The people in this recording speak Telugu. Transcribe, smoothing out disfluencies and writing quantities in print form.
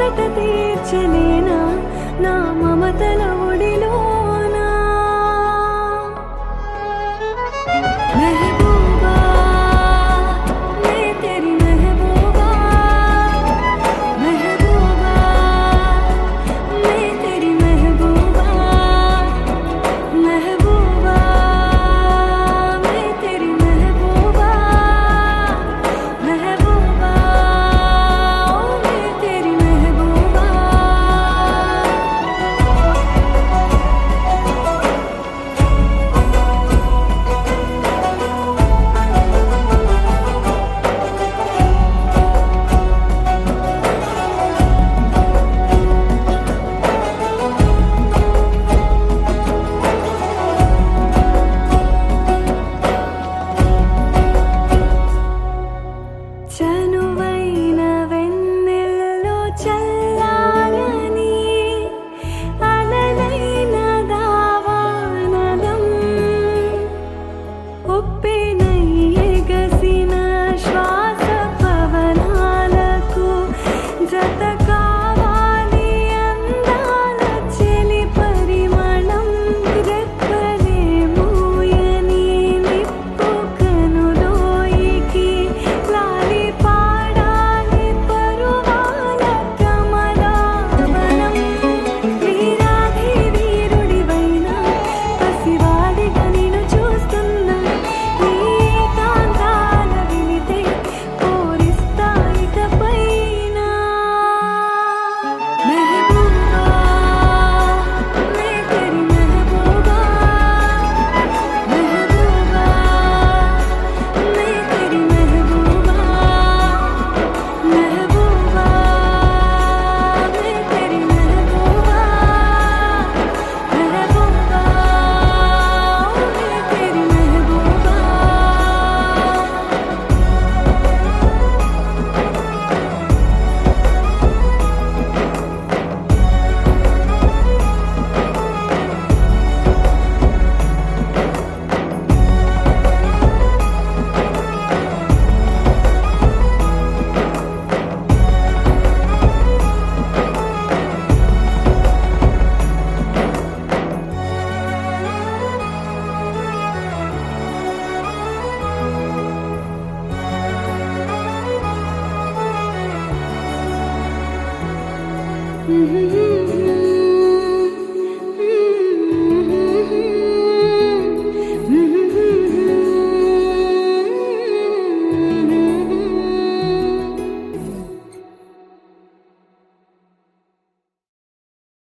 అలసట తీర్చలేనా నా మమతల ఒడిలోనా మెహబూబా మే తెరీ మెహబూబా మెహబూబా మే తెరీ మెహబూబా మెహబూబా మే తెరీ మెహబూబా మెహబూబా మే తెరీ మెహబూబా చనువైన వెన్నెల్లో చల్లాలని అలలైన దావానలం ఉప్పెనై ఎగసిన శ్వాస పవనాలకు జత కావాలి అందాల చెలి పరిమళం రెప్పలే మూయని నిప్పు కనులోయికి లాలి పాడాలి పరువాల కమలావనం వీరాధి వీరుడివైన పసివాడిగా నిన్ను చూస్తున్నా ఈ ఏకాంతాల వినితే పూరిస్తా ఇకపైన మెహబూబా మే తెరీ మెహబూబా మెహబూబా మే తెరీ మెహబూబా మెహబూబా మే తెరీ మెహబూబా మెహబూబా మే తెరీ మెహబూబా Mm-hmm.